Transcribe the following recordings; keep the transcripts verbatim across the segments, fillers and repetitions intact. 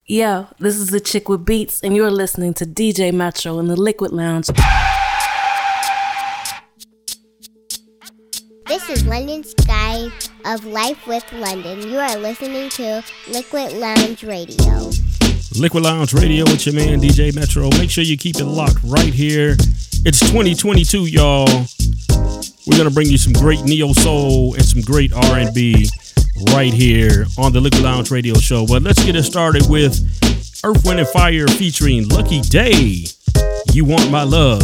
Yo, this is the Chick with Beats, and you're listening to D J Metro in the Liquid Lounge. This is London Sky of Life with London. You are listening to Liquid Lounge Radio. Liquid Lounge Radio with your man D J Metro. Make sure you keep it locked right here. It's twenty twenty-two, y'all. We're going to bring you some great neo soul and some great R and B right here on the Liquid Lounge Radio Show. But let's get it started with Earth, Wind and Fire featuring Lucky Day. You Want My Love.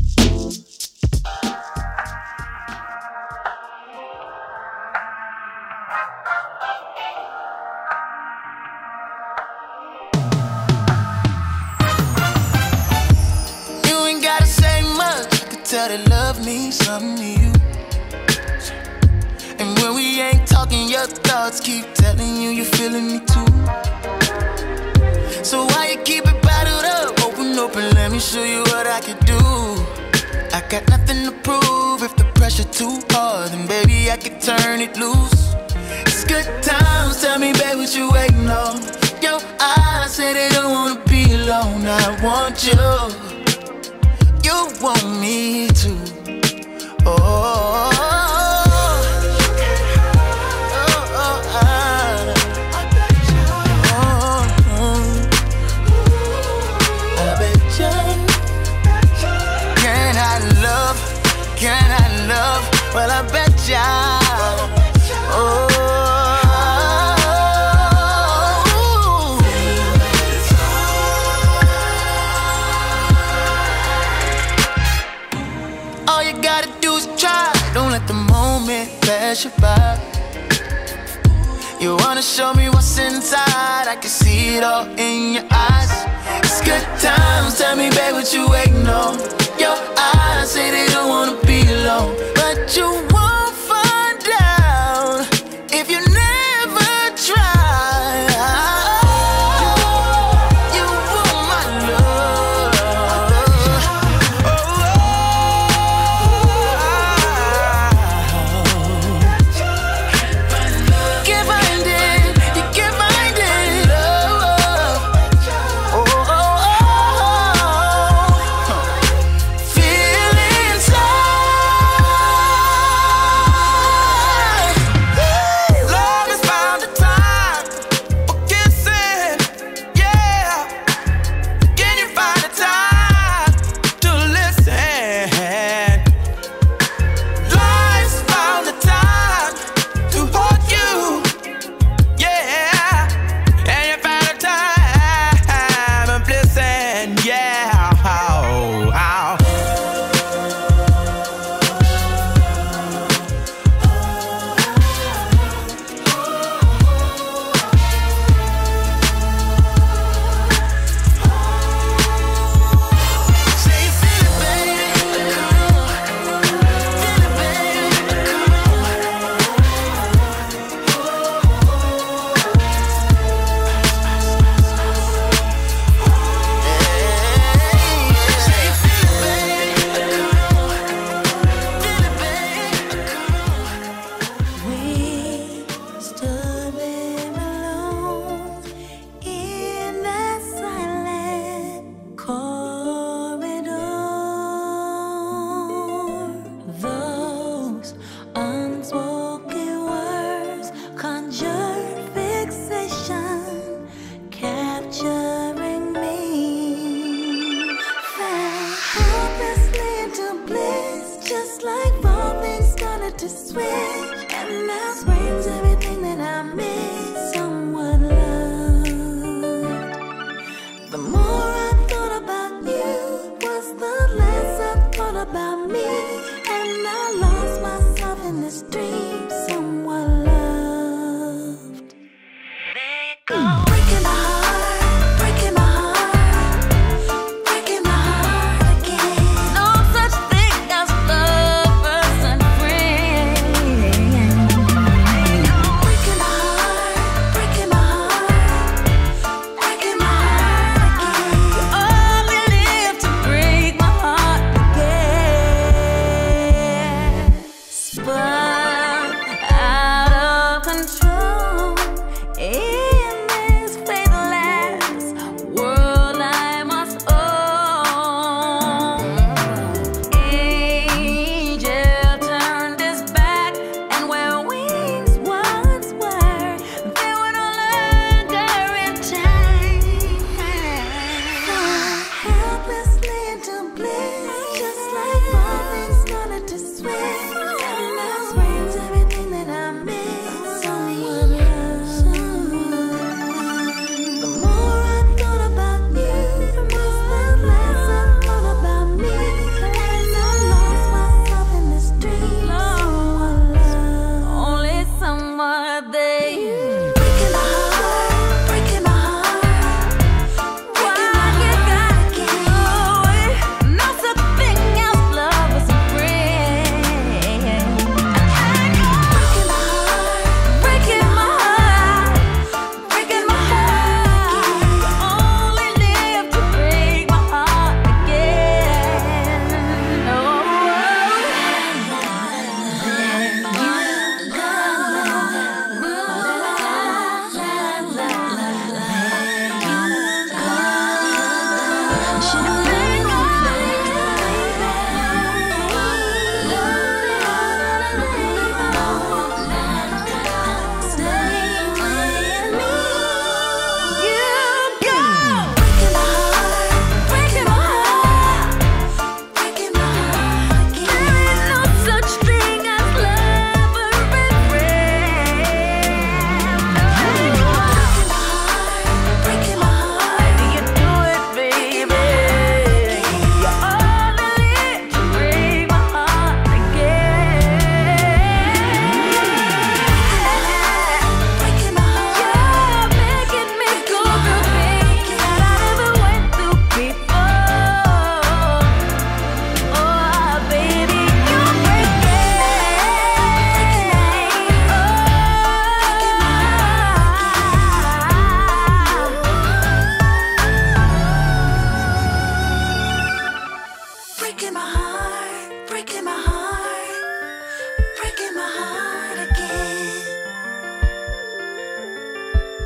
You ain't gotta say much. I can tell that love means something to you. And when we ain't talking, your thoughts keep telling you you're feeling me too. So why you keep it bottled up? Open up and let me show you what I can do. I got nothing to prove. If the pressure too hard, then baby I can turn it loose. It's good times, tell me babe what you waiting on. Your eyes say they don't wanna be alone. I want you, you want me too. Oh, can I love? Well, I bet ya. Oh, all you gotta do is try. Don't let the moment pass you by. You wanna show me what's inside? I can see it all in your eyes. It's good times. Tell me, babe, what you waiting on? Your eyes say they don't wanna be alone, but you won't find out if you never try. You want my love. Oh, can't find it, you can't find it. Love. Oh, oh, oh. Feel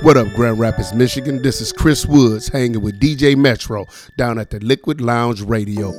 What up, Grand Rapids, Michigan? This is Chris Woods hanging with D J Metro down at the Liquid Lounge Radio.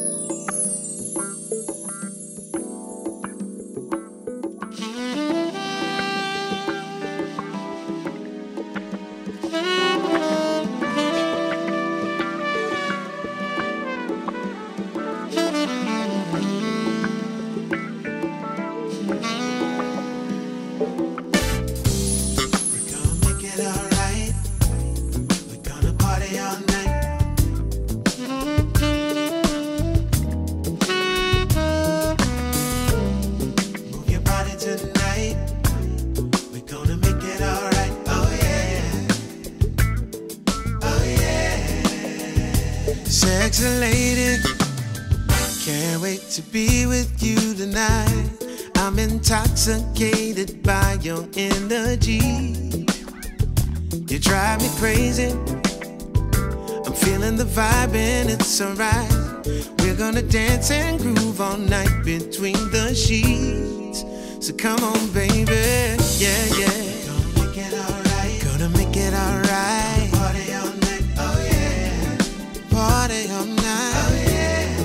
Intoxicated by your energy, you drive me crazy. I'm feeling the vibe and it's alright. We're gonna dance and groove all night between the sheets. So come on, baby, yeah, yeah. Gonna make it alright. Gonna make it alright. Party all night, oh yeah. Party all night, oh yeah.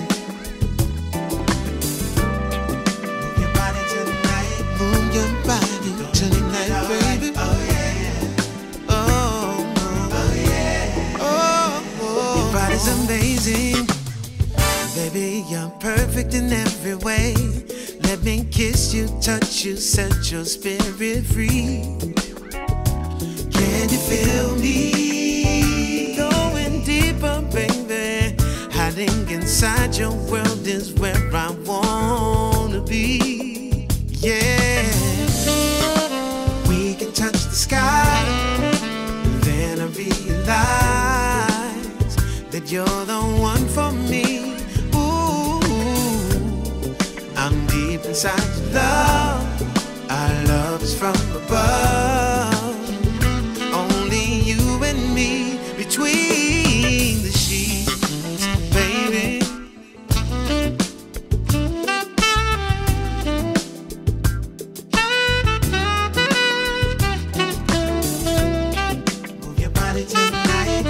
Amazing, baby, you're perfect in every way. Let me kiss you, touch you, set your spirit free. Can you feel me going deeper, baby? Hiding inside your world is where I wanna be. Yeah, we can touch the sky. Then I realize that you're the one for me. Ooh, I'm deep inside your love. Our love is from above. Only you and me between the sheets, baby. Move your body tonight.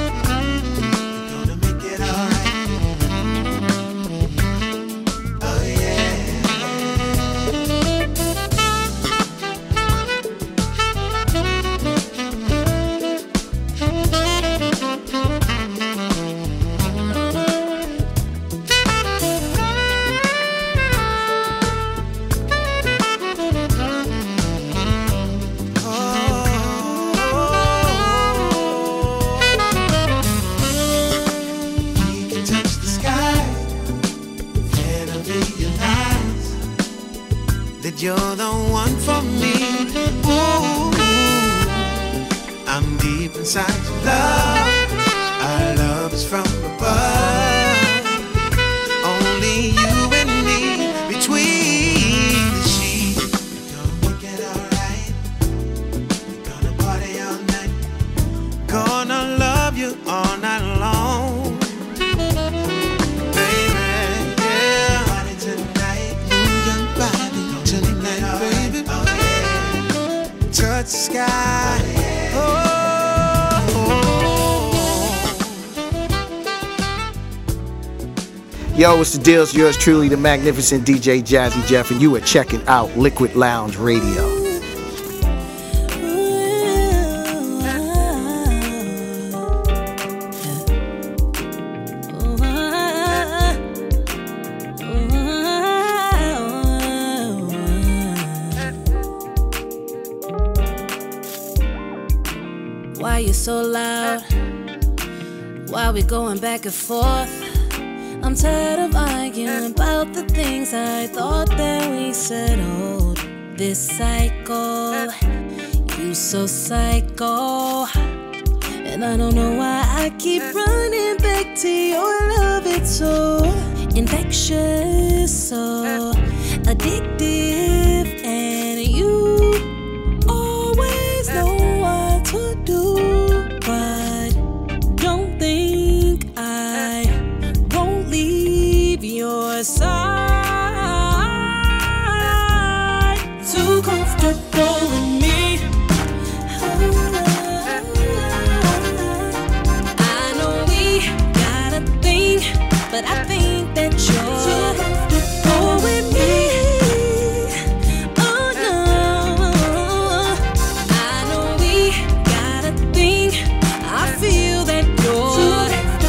You're the one for me. Ooh, I'm deep inside your love. Our love is from above. Only you and me between the sheets. We're gonna make it alright. We're gonna party all night. Gonna love you all night long. Touch the sky. Oh, oh, oh. Yo, what's the deal? It's yours truly, the magnificent D J Jazzy Jeff, and you are checking out Liquid Lounge Radio. Why you so loud? Why we going back and forth? I'm tired of arguing about the things I thought that we settled. This cycle, you so psycho. And I don't know why I keep running back to your love. It's so infectious, so addictive, and you always know what to do. But don't think I won't leave your side. Too comfortable with me. but I think that you're oh with me. Oh no, I know we got a thing. I feel that you're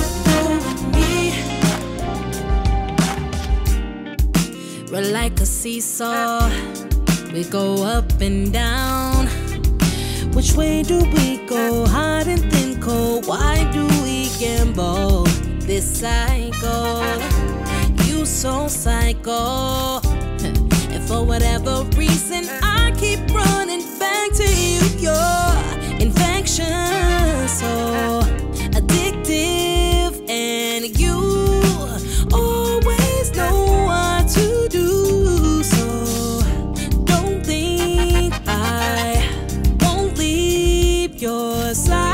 with me. We're like a seesaw. We go up and down. Which way do we go? Hot and thin, cold. Why do we gamble this cycle? You so psycho. And for whatever reason, I keep running back to you. You're infectious, so addictive, and you always know what to do. So don't think I won't leave your side.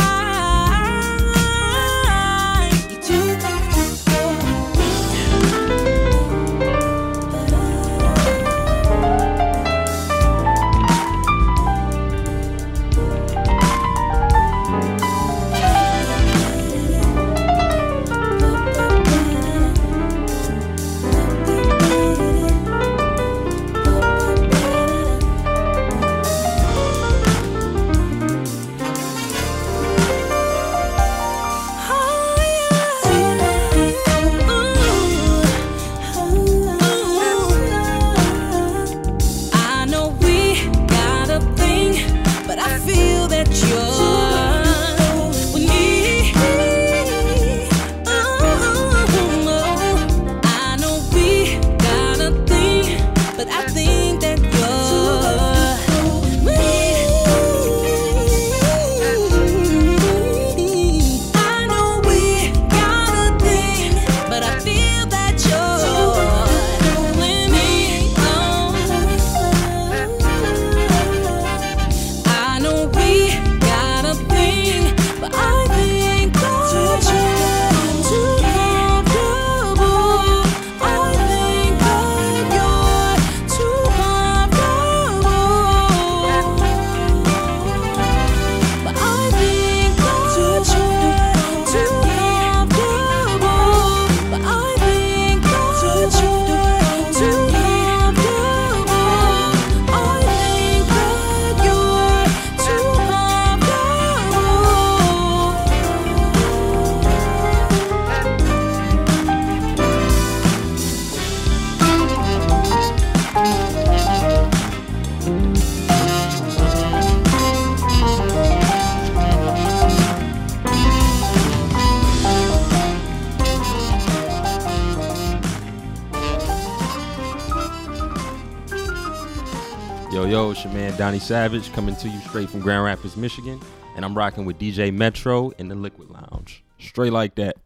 Yo, it's your man Donnie Savage coming to you straight from Grand Rapids, Michigan, and I'm rocking with D J Metro in the Liquid Lounge. Straight like that.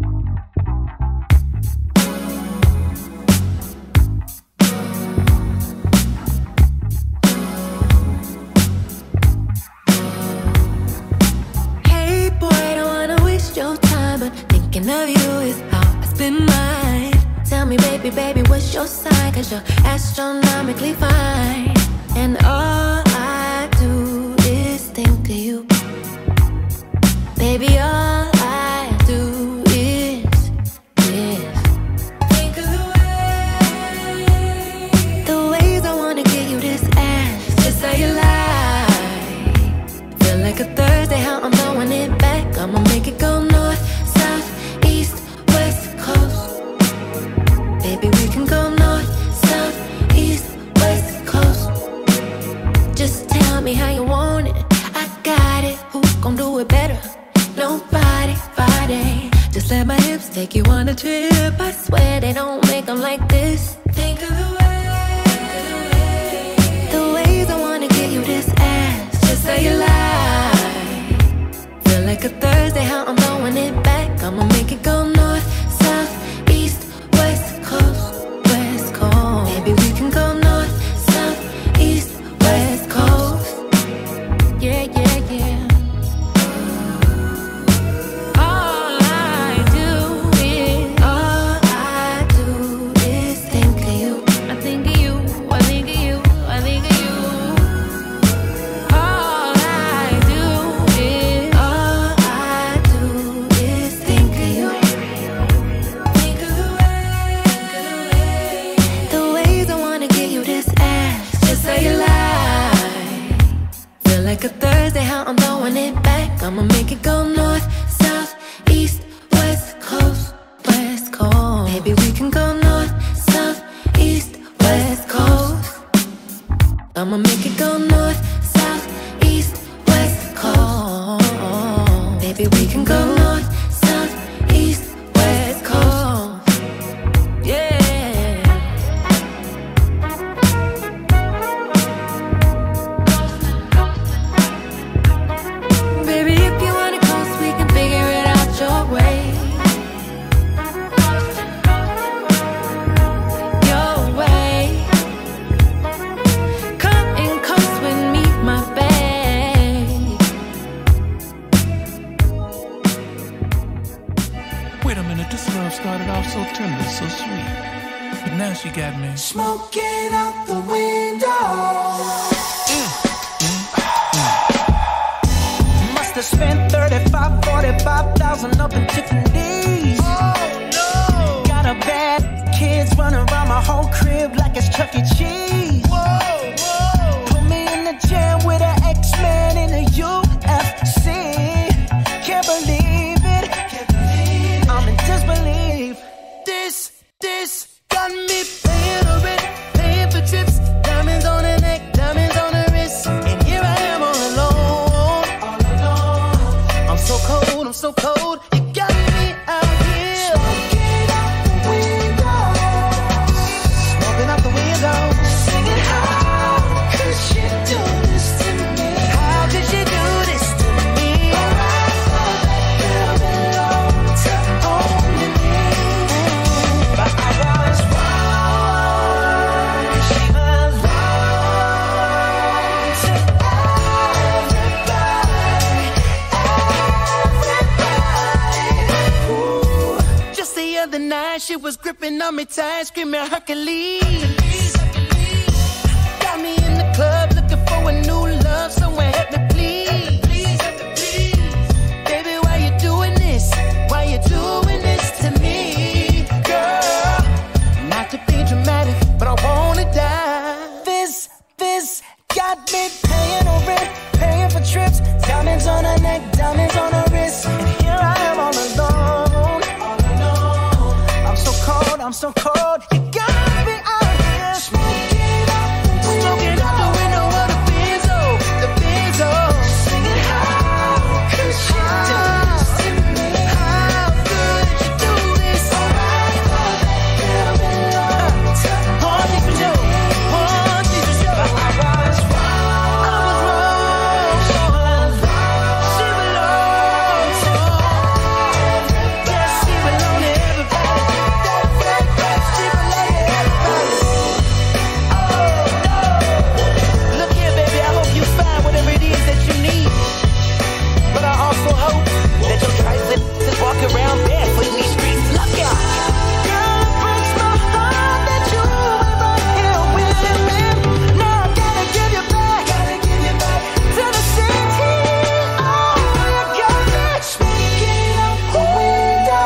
Hey boy, I don't wanna waste your time, but thinking of you is how I spend mine. Tell me, baby, baby, what's your sign? Cause you're astronomically fine. And all I do is think of you. Baby, all I do is, is think of the way, the ways I wanna give you this ass, just how you lie. Feel like a Thursday, how I'm throwing it back. I'ma make it go north, south, east, west coast. Baby, we can go north, south, east, west coast. Just tell me how you want it. I got it. Who gon' do it better? Nobody, Friday. Just let my hips take you on a trip. I swear they don't make them like this. Think of the way, the ways I wanna give you this ass, just how you lie. Feel like a Thursday, how I'm throwing it back. I'ma make it go north, south, east, west coast, west coast. Maybe we can go north, south, east, west coast. Yeah, yeah, yeah. All I do is, all I do is think of you. I think of you, I think of you, I think of you. All I do is, all I do is north, south, east, west coast. Yeah. Baby, if you wanna coast, we can figure it out your way. Your way. Come and coast with me, my babe. Wait a minute, this love started off so tender, so sweet. But now she got me Smoking out the window. Must have spent thirty-five, forty-five thousand up in Tiffany's. Oh no. Got a bad kids running around my whole crib like it's Chuck E. Cheese. Whoa, whoa. Put me in the jam with an X-Men in a U F C. Can't believe it. Can't believe it. I'm in disbelief. This, this got me paying the rent, paying for trips, diamonds on the neck, diamonds on the wrist, and here I am all alone, all alone. I'm so cold, I'm so cold. You got me out here, smoking out the window, Smoking out the window. singing how could she do this to me? How could you do this to me? I thought that girl belonged to only me, but I was wrong. She was wrong to everybody, everybody. Ooh. Just the other night, she was gripping on me tight, screaming Hercules. Got me in the club looking for a new love, someone help me please. Baby, why you doing this? Why you doing this to me, girl? Not to be dramatic, but I wanna die. This, this got me paying no rent, paying for trips, diamonds on her neck, diamonds on her wrist, and here I am all alone, all alone. I'm so cold, I'm so cold. You got me out here, Smoking out the smoking out the window of the Benzo, the Benzo, singing how could she do this to me? How could you do this? I thought that girl belonged to One thing for sure, one thing for sure. I was wrong. I was wrong. She was wrong. She belongs to yes, she belongs to everybody. She belongs to everybody. Look here, baby, I hope you find whatever it is that you need. But I also hope that your trifling just walk around barefoot in these streets. Look out! Girl, it breaks my heart that you ain't right here with me. Now I gotta give you back, gotta give you back to the city. Oh, you got me Smoking out the window,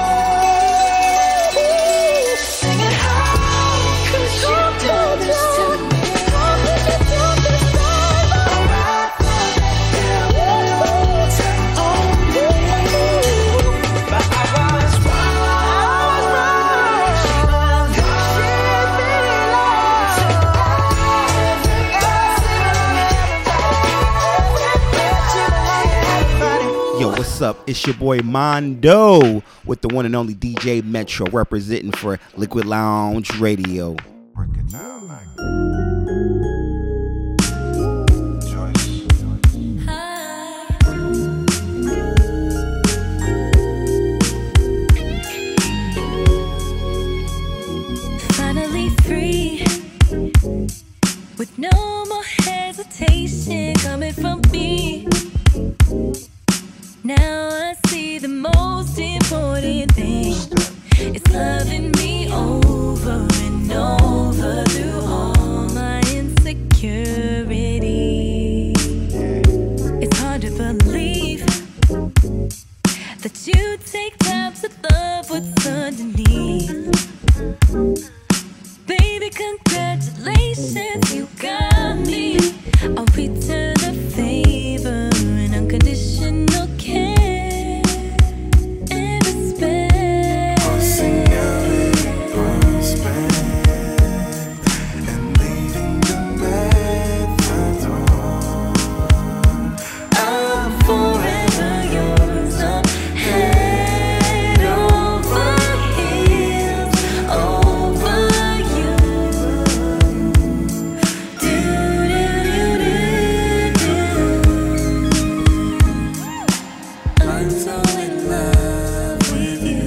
singing how could she do this to me? How could you do this, baby? I thought that girl belonged to only me, but I was wrong. She belongs to Yo, what's up? It's your boy Mondo with the one and only D J Metro representing for Liquid Lounge Radio. Finally free, with no more hesitation coming from me. Now I see the most important thing is loving me over and over through all my insecurity. It's hard to believe that you take time to love what's underneath. Baby, congratulations, you got me. I'll return the favor and unconditional care and respect. Crossing every prospect and leaving the method on. I'm forever yours, I'm I'm so in love with you.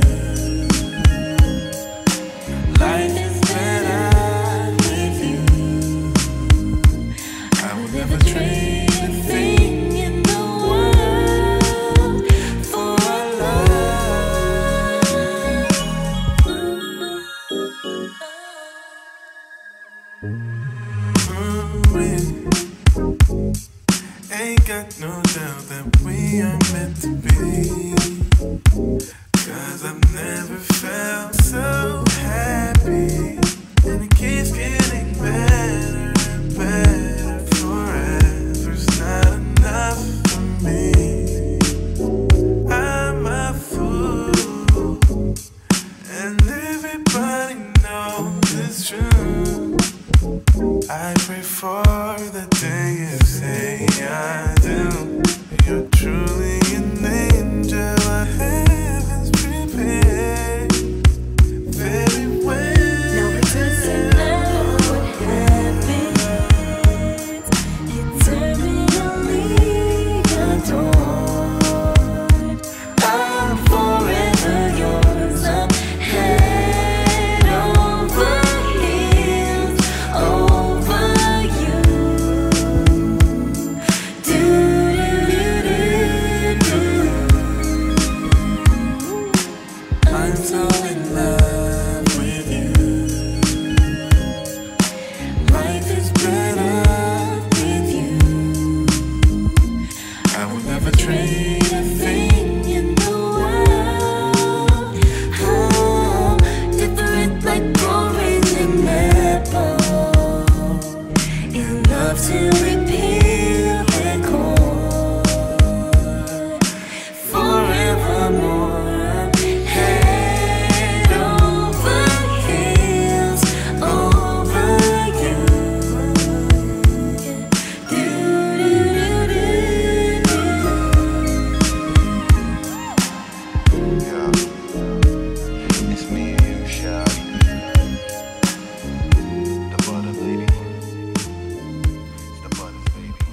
Life is better with you. I will never trade a thing in the world for our love. We ain't got no doubt that we are meant to be. 'Cause I've never felt so happy. And it keeps getting better and better forever. It's not enough for me. I'm a fool, and everybody knows it's true. I pray for the day you say I do. You're truly an angel. I heaven's prepared very well. No, it doesn't matter what happens. Eternally adored. I'm forever yours. I'm head over heels over you. Do do do do. I'm so in love with you. Life is better with you. I will never trade a thing in the world. Oh, different like orange and apple. In love till we peel and core. Forevermore, I'm head over heels over you. Do do do do Yeah, it's me and you, shawty. The butter lady. The butter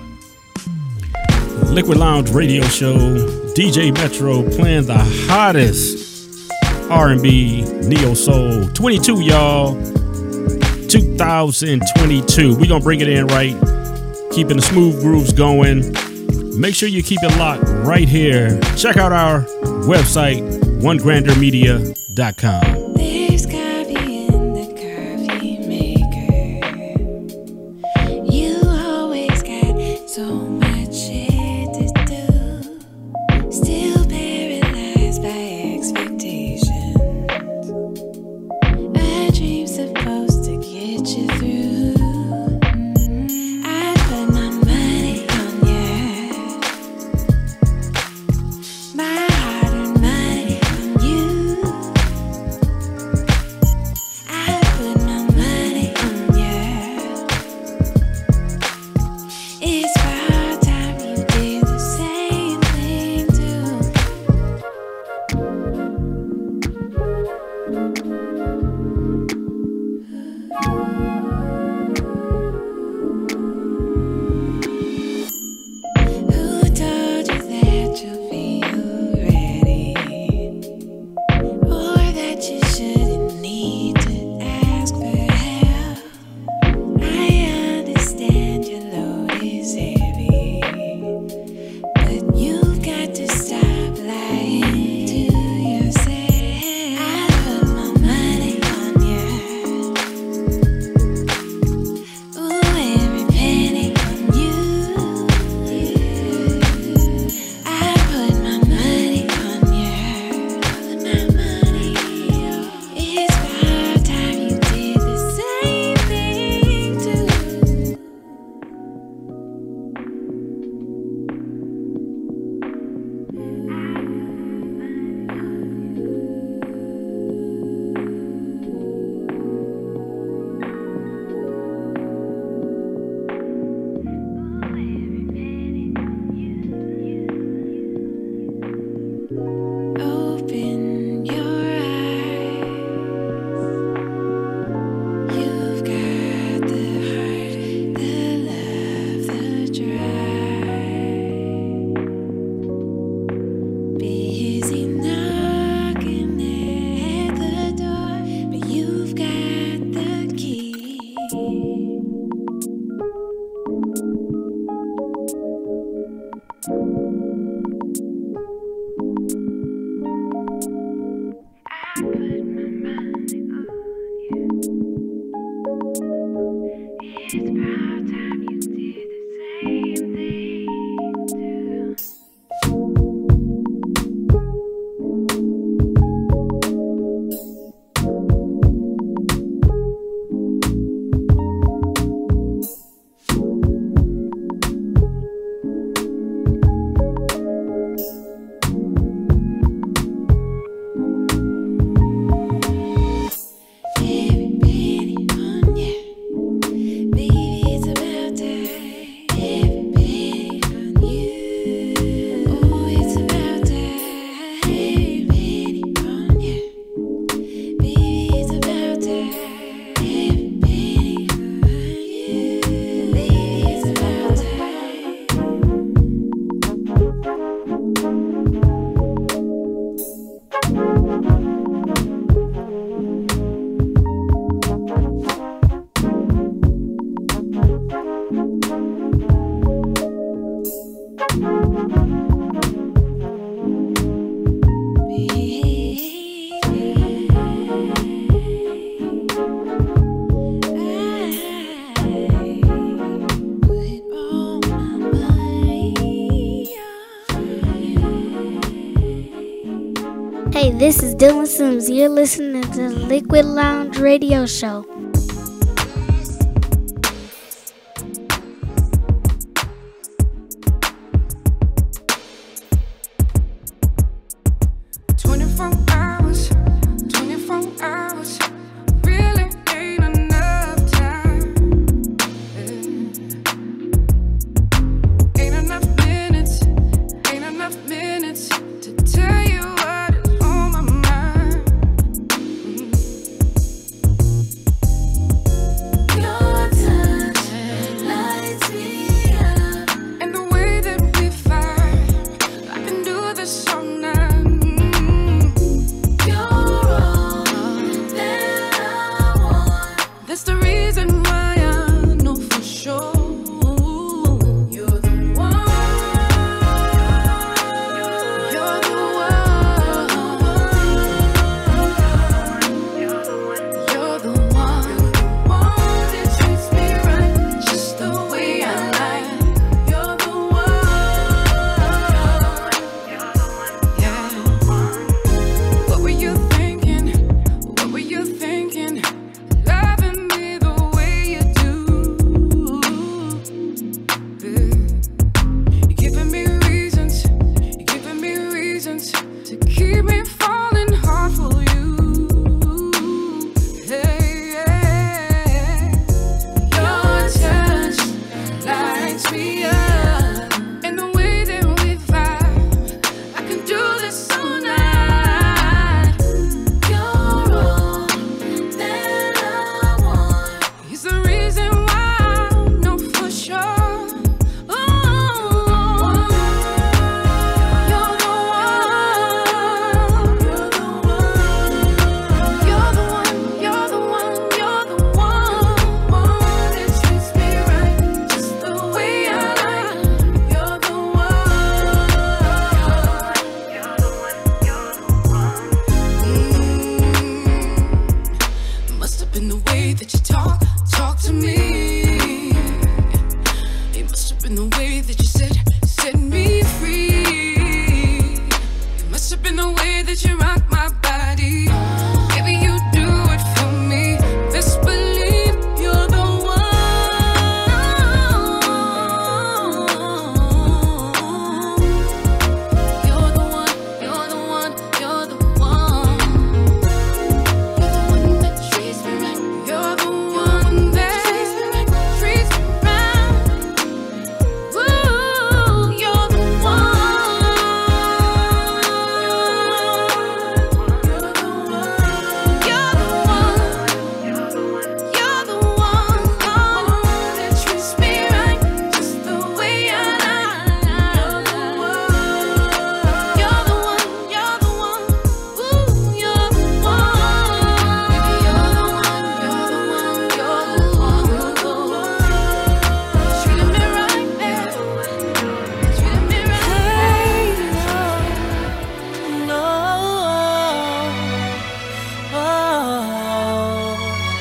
baby. Liquid Lounge Radio Show. D J Metro playing the hottest R and B neo soul. twenty-two, y'all. two thousand twenty-two. We gonna bring it in right. Keeping the smooth grooves going. Make sure you keep it locked right here. Check out our website, one grander media dot com. There's coffee in the coffee maker. You always got so much shit to do. Still paralyzed by expectations. A dream's supposed to get you through. I put my money on you. My hard-earned money on you. Hey, this is Dylan Sims. You're listening to the Liquid Lounge Radio Show. twenty-four hours, twenty-four hours, really ain't enough time. Ain't enough minutes, ain't enough minutes to tell you what is on my mind. Your touch lights me up, and the way that we fight, I can do this all night. That's the reason why I know for sure you're the one. You're the one. You're the one. You're the one that treats me right, just the way I like. You're the one. Yeah. What were you thinking? What were you thinking? Loving me the way you do. You're giving me reasons, you're giving me reasons to keep me falling hard for you. Hey, yeah. Your touch lights me up, and the way that we vibe, I can do this all night. You're all that I want. He's the reason why I know for sure. Oh, you're the one. You're the one. You're the one. You're the one. You're the one. One that treats me right, just the way I like. You're the one. You're the one. You're the one. Mm. Must have been the way that you talk, talk to me. It must have been the way that you said, set me free. It must have been the way that you rock my body. Baby, you do it for me. Best believe you're the one. You're the one. You're the one. You're the one. You're the one that treats me right. You're the one that treats me right, treats me right. Ooh, you're the one. You're the one. You're the one. You're the one. You're the one. Oh, that treats me right, just the way I like. You're the one. You're the one. Ooh, you're the one. Baby, you're the one. You're the one. You're the one. Treating me right, baby. Treating me right. Hey, no, oh.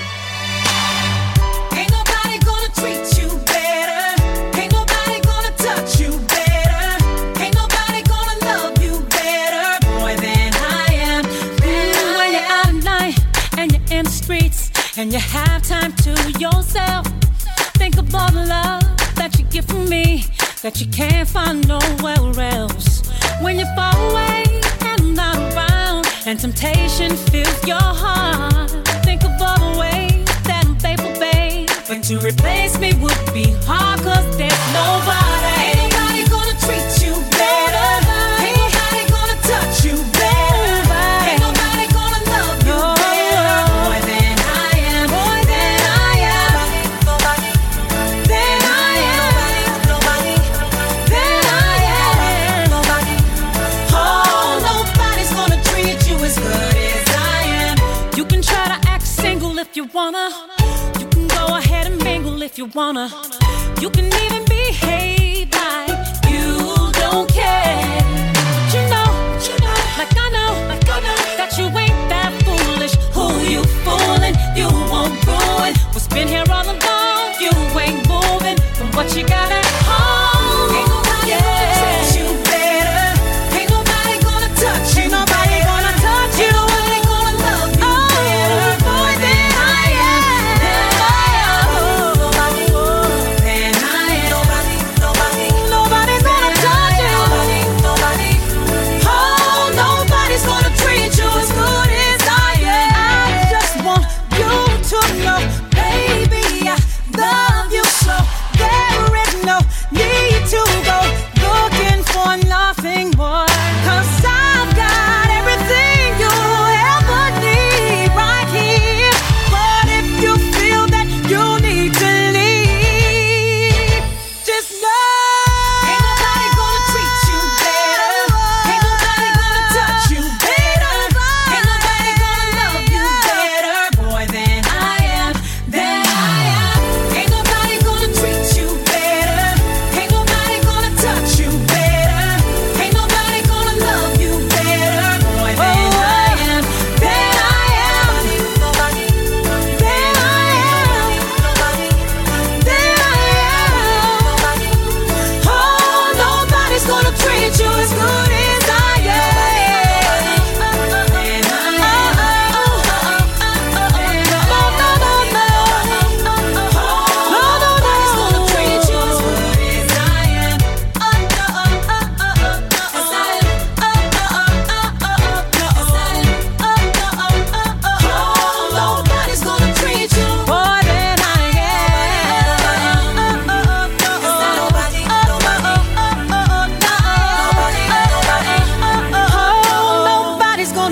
Ain't nobody gonna treat you better. Ain't nobody gonna touch you better. Ain't nobody gonna love you better, boy, than I am. Mm, when you're out at night and you're in the streets and you have time to yourself, think of all the love that you get from me that you can't find nowhere else. When you fall away and I'm not around and temptation fills your heart, think of all the ways that I'm faithful, babe. But to replace me would be hard, cause there's nobody. Ain't nobody gonna treat you better. Ain't nobody gonna touch you better. Ain't nobody gonna love you better, boy, than I am. Boy, than I am. Than I am. Nobody. Than I am. Nobody. Oh, nobody's gonna treat you as good as I am. You can try to act single if you wanna. You can go ahead and mingle if you wanna. You can even behave like you don't care. But you know, you know, like I know, like I know, that you ain't that foolish. Who you fooling? You won't ruin what's been here all along. You ain't moving from what you got at home. Ain't nobody gonna treat you better. Ain't nobody gonna touch you. Ain't nobody gonna touch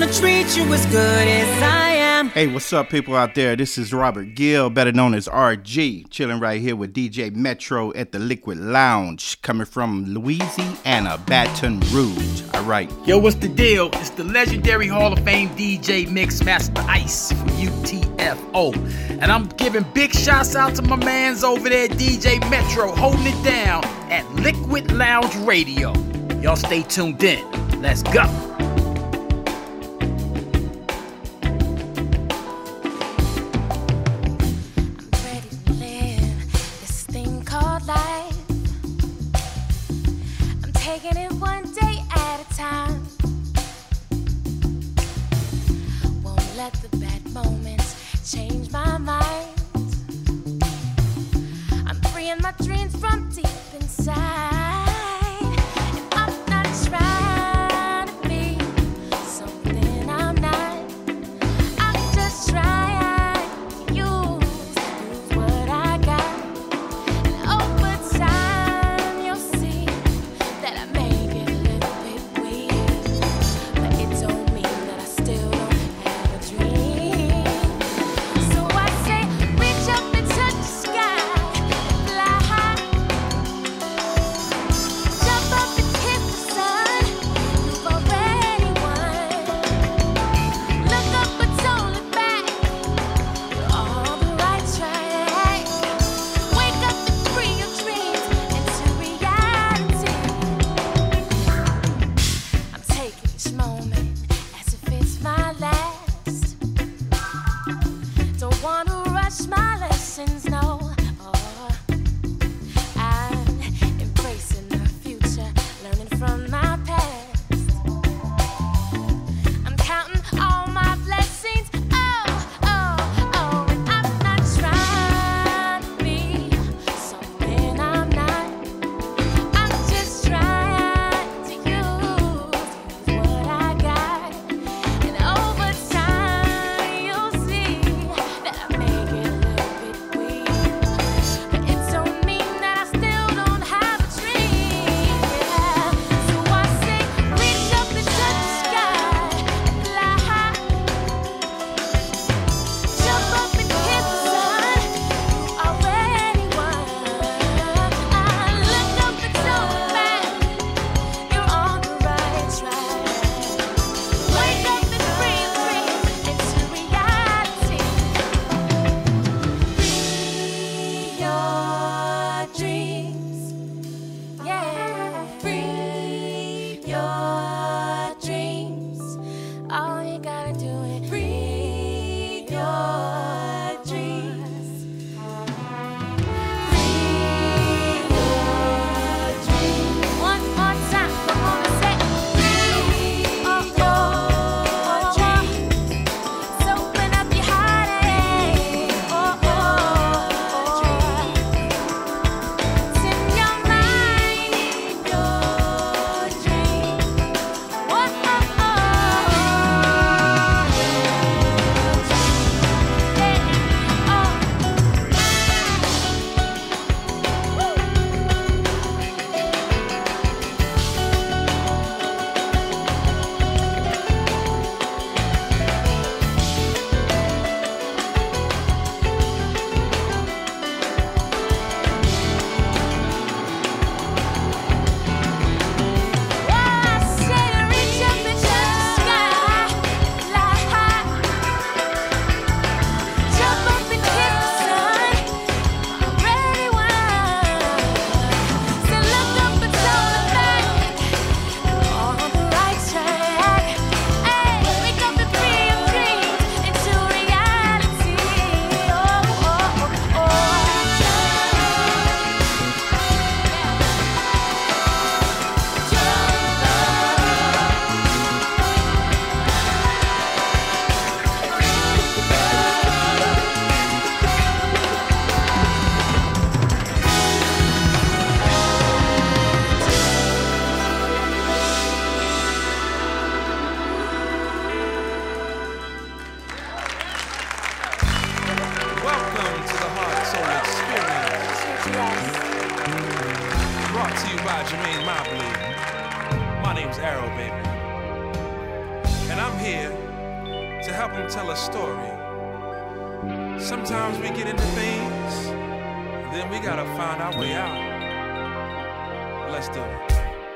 treat you as good as I am. Hey, what's up, people out there? This is Robert Gill, better known as R G, chilling right here with D J Metro at the Liquid Lounge, coming from Louisiana, Baton Rouge. All right. Yo, what's the deal? It's the legendary Hall of Fame D J Mixmaster Ice from U T F O. And I'm giving big shouts out to my mans over there, D J Metro, holding it down at Liquid Lounge Radio. Y'all stay tuned in. Let's go. Taking it one day at a time. Won't let the bad moments change my mind. I'm freeing my dreams from deep inside. And I'm not trying to be And I'm here to help them tell a story. Sometimes we get into things, then we gotta find our way out. Let's do it.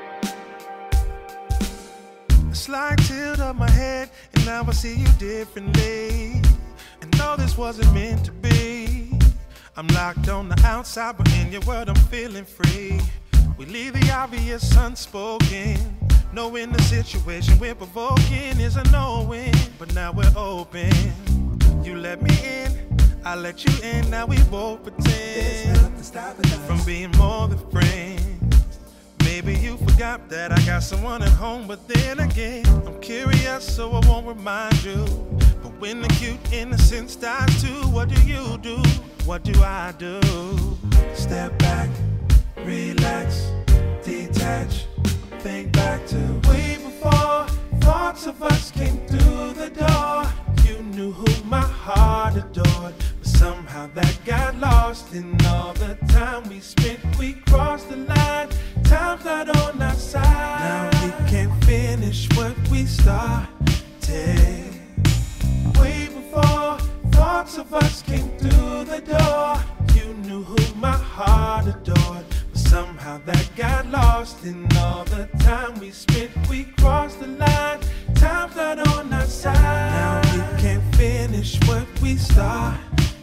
It's like tilt up my head, and now I see you differently. And no, this wasn't meant to be. I'm locked on the outside, but in your world I'm feeling free. We leave the obvious unspoken, knowing the situation we're provoking is a no-win. But now we're open. You let me in, I let you in. Now we both pretend from being more than friends. Maybe you forgot that I got someone at home, but then again, I'm curious, so I won't remind you. But when the cute innocence dies too, what do you do? What do I do? Step back, relax, detach, think back to way before thoughts of us came through the door. You knew who my heart adored, but somehow that got lost in all the time we spent. We crossed the line, time's not on our side. Now we can't finish what we started. Way before thoughts of us came through the door. You knew who my heart adored, but somehow that got lost in all the time we spent. We crossed the line, time's not on our side. Now we can't finish what we started.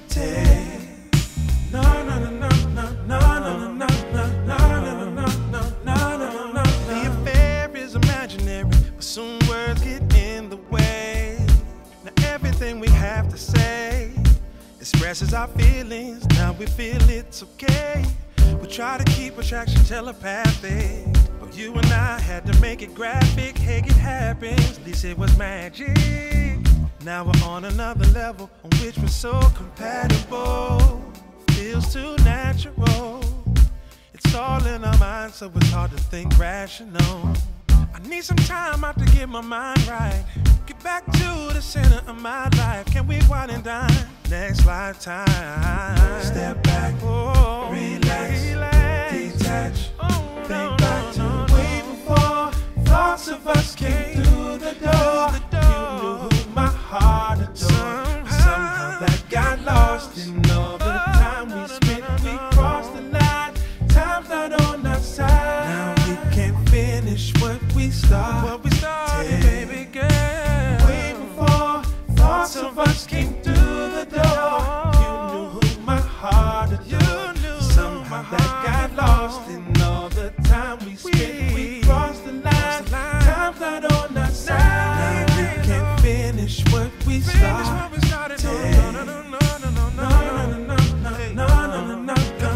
No, no, no, no, no, no, no, no, no, no, no, no, no, no, no, no. The affair is imaginary, but soon words get in the way. Now everything we have to say expresses our feelings. Now we feel it's okay. We try to keep attraction telepathic, but you and I had to make it graphic. Hey, it happens, at least it was magic. Now we're on another level on which we're so compatible. Feels too natural. It's all in our minds, so it's hard to think rational. I need some time out to get my mind right. Get back to the center of my life. Can we wine and dine next lifetime? Step back, oh, relax, relax, detach, oh, think no, back to no, no, way before thoughts of us came through the door. You knew who my heart adored. Somehow, somehow that got lost in all the time we spent. We crossed the line, time's not on our side. Now we can't finish what we started. What we started, baby girl. Way before thoughts of us came through the door. You knew who my heart adored. Somehow that got lost in all the time we spent. We crossed the line, time's not on our side. Now we can't finish what we started. No, no, no, no, no, no, no, no, no, no, no, no, no,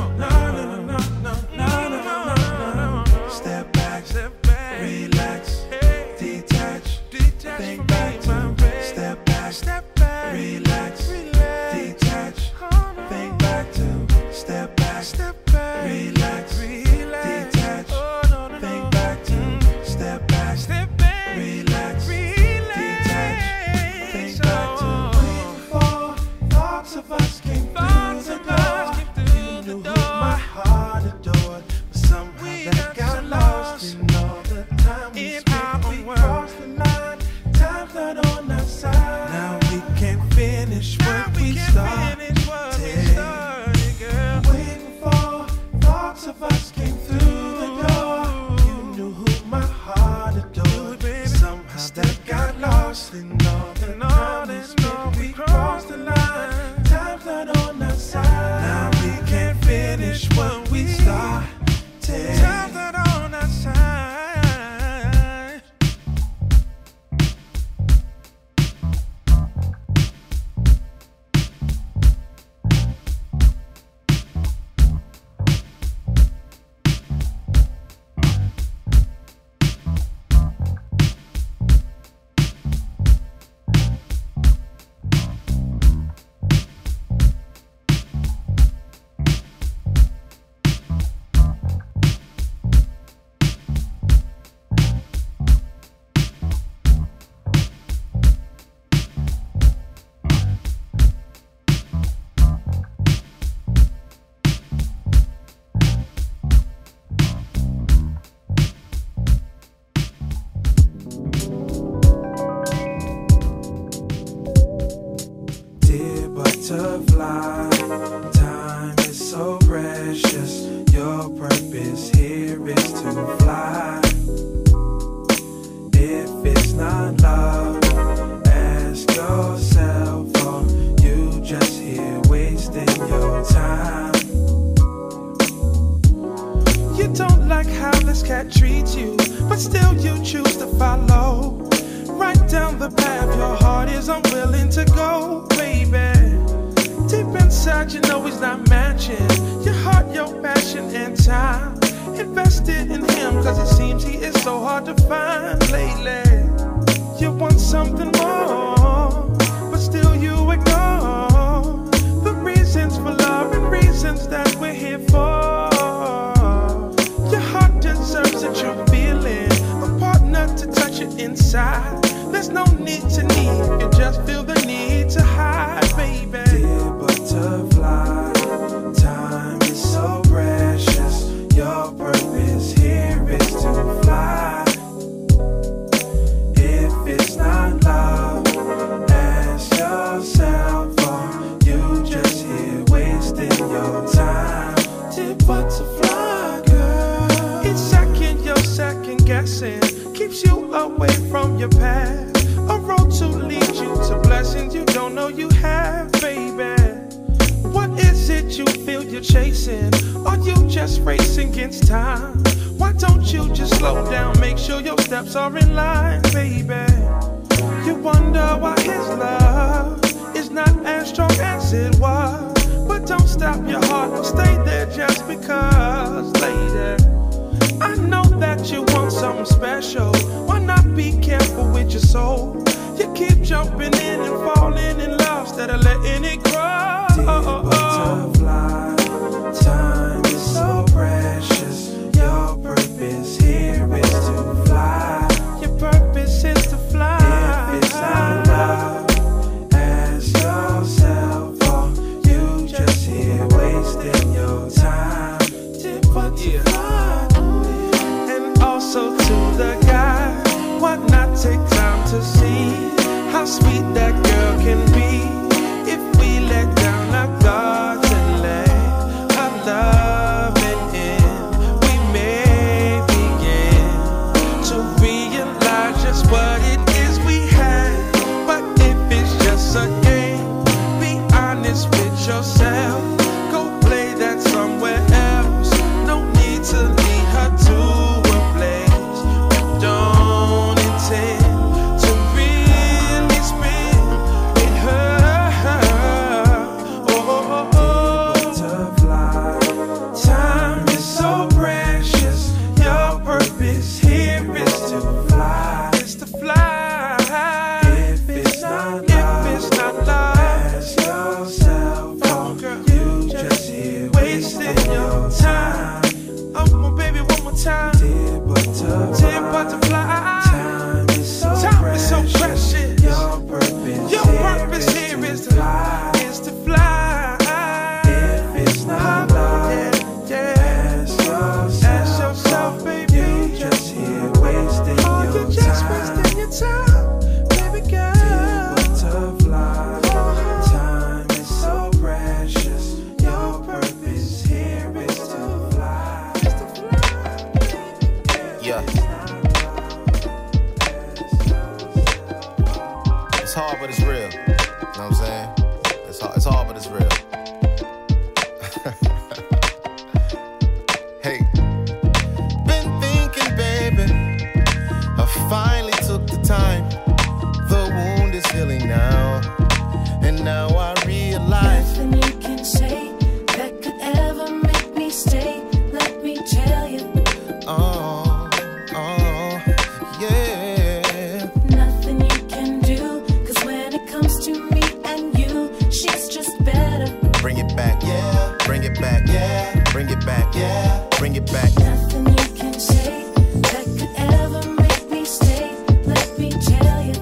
no, no. Step back, relax, detach, think back to. Step back, relax, detach, think back to. Step back, relax, detach, think back to. Step back, relax, detach, think back to. Way before thoughts of us came through the door. You knew who my heart adored, but somehow that got lost in all the time we spent. We crossed the line, time's not on our side. Now we can't finish what we started. Way before thoughts of us came through the door. You knew who my heart adored, but somehow that got lost in all the time we spent. We crossed the line, time's not on our side. Now we can't finish what we started. Time's not on our side. your heart is unwilling to go, baby. Deep inside, you know he's not matching your heart, your passion, and time. Invested in him, cause it seems he is so hard to find lately. You want something more, but still you ignore the reasons for love and reasons that we're here for. Your heart deserves a true feeling, a partner to touch it inside. There's no need to need, you just feel the need to hide, baby. Dear butterfly, time is so precious. Your purpose here is to fly. If it's not love, ask yourself, are you just here wasting your time? Dear butterfly girl, each second you're second guessing keeps you away from your path. A road to lead you to blessings you don't know you have, baby. What is it you feel you're chasing? Are you just racing against time? Why don't you just slow down, make sure your steps are in line, baby? You wonder why his love is not as strong as it was. But don't stop your heart, don't stay there just because, lady. I know that you want something special. Why not be careful with your soul? You keep jumping in and falling in love instead of letting it grow. Dear butterfly, time is so precious. Your purpose here is to fly. Your purpose is to fly. If it's not love, ask yourself, are you just here wasting your time? Dear butterfly. And also to the guy, why not take time to see how sweet that girl can be? If we let down our guards and let our love in, we may begin to realize just what it is we had. But if it's just a game, be honest with yourself. Go play that somewhere else. No need to lead her to a place you don't intend to really spend with her. Oh, oh, oh, butterfly, time is so precious. Your purpose here is to fly. It's to fly. If it's not love, if it's not love, ask yourself, oh girl, you just here wasting your time. Oh my baby, one more time. Dear butterfly, dear butterfly, time is so time precious. Is so precious. Your purpose, your purpose here, here is to fly. Is to fly. If it's not love, yeah, yeah. Ask yourself, ask yourself, baby, you just here wasting oh, your you just time. Wasting your time, baby girl. Dear butterfly, time is so precious. Your purpose here is to fly. Is to fly. Yeah. It's hard, but it's real. You know what I'm saying? It's hard, it's hard, but it's real. Hey. Been thinking, baby, I finally took the time. The wound is healing now. And now I realize nothing you can say that could ever make me stay. Let me tell you. Oh, oh, yeah. Nothing you can do, cause when it comes to me and you, she's just better. Bring it back, yeah. Bring it back, yeah. Bring it back, yeah. Bring it back. Nothing you can say that could ever make me stay. Let me tell you.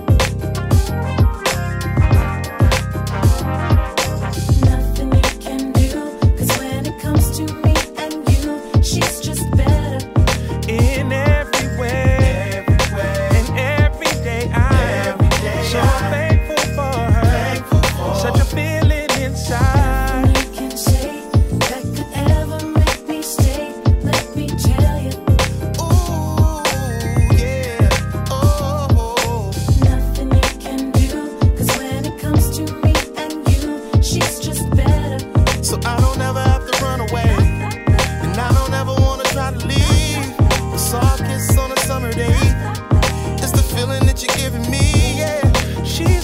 Nothing you can do, cause when it comes to me and you, she's just better. In every way, and every day I'm so thankful for her. Such a feeling inside. Nothing you can say that could ever make me stay. Let me tell you. Ooh, yeah. Oh. Nothing you can do, cause when it comes to me and you, she's just better. So I don't ever have to run away, and I don't ever wanna try to leave. A soft kiss on a summer day, it's the feeling that you're giving me, yeah. She's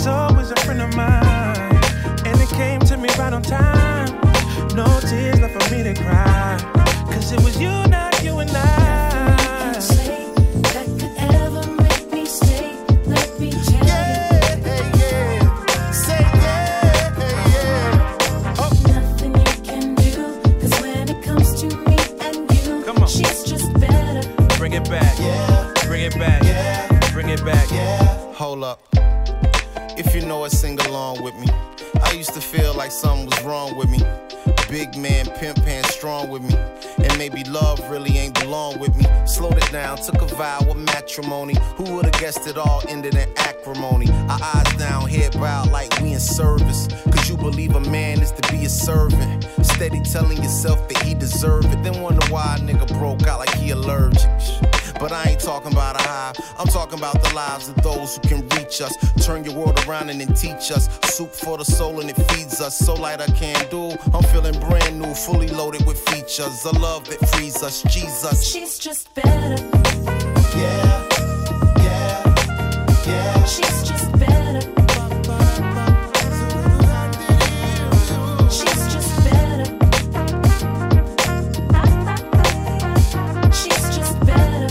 If you know it, sing along with me. I used to feel like something was wrong with me. Big man, pimp hand strong with me. And maybe love really ain't belong with me. Slowed it down, took a vow of matrimony. Who would've guessed it all ended in acrimony? Our eyes down, head bowed like we in service. Cause you believe a man is to be a servant. Steady telling yourself that he deserve it. Then wonder why a nigga broke out like he allergic. But I ain't talking about a high. I'm talking about the lives of those who can reach us. Turn your world around and then teach us. Soup for the soul and it feeds us. So light I can't do. I'm feeling brand new, fully loaded with features. A love that frees us, Jesus. She's just better. Yeah, yeah, yeah. She's just better. She's just better. She's just better.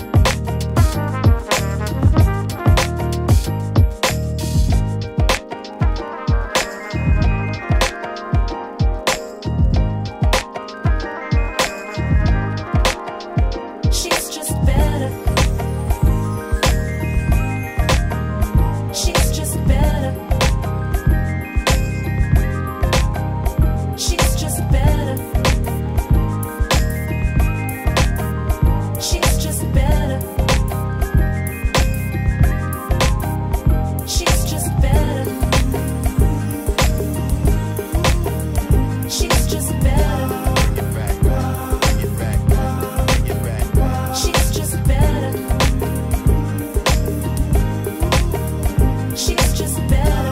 She's just better. She's just better. She's just better. She's just better. She's just better. She's just better. She's just better. She's just better.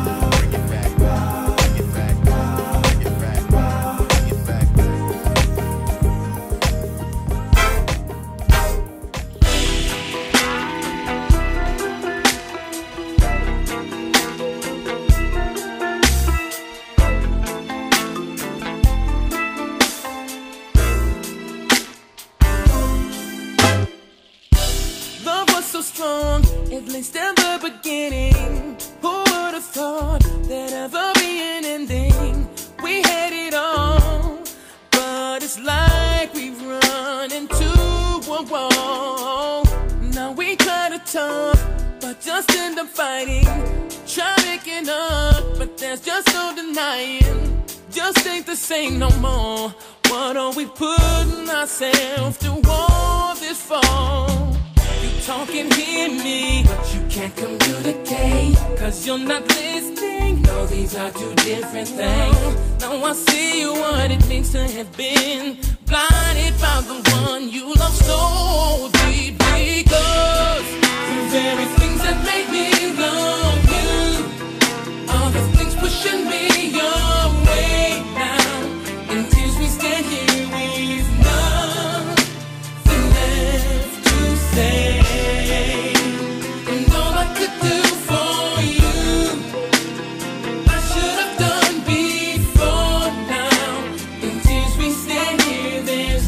Love was so strong, at least in the beginning. Who would have thought there'd ever be an ending? We had it all, but it's like we've run into a wall. Now we try to talk, but just end up fighting. Try making up, but there's just no denying. Just ain't the same no more. What are we putting ourselves through all this for? You talk and hear me, but you can't communicate. Cause you're not listening. No, these are two different things. Now I see what it means to have been blinded by the one you love so deeply. Cause the very things that make me love you are the things pushing me away now. In tears we stand here with nothing left to say. And all I could do for you, I should have done before now. In tears we stand here, there's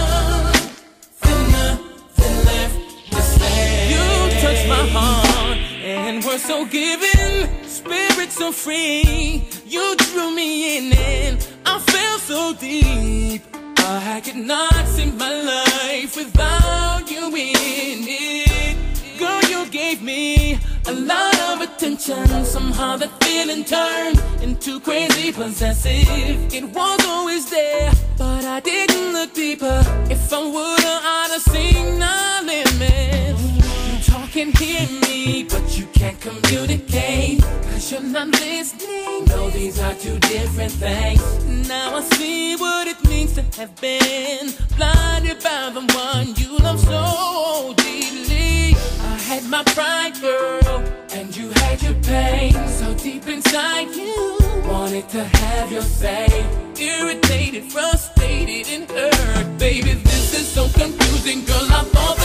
nothing, nothing left to say. You touched my heart and were so giving, spirit so free. You drew me in and I felt so deep. I could not see my life without you in it. Girl, you gave me a lot of attention. Somehow that feeling turned into crazy possessive. It was always there, but I didn't look deeper. If I would've, I'd have seen our limits. You talk and hear me, but you can't communicate. Cause you're not listening. No, these are two different things. Now I see what it means to have been blinded by the one you love so deeply. I had my pride, girl, and you had your pain. So deep inside you wanted to have your say. Irritated, frustrated, and hurt. Baby, this is so confusing, girl. I thought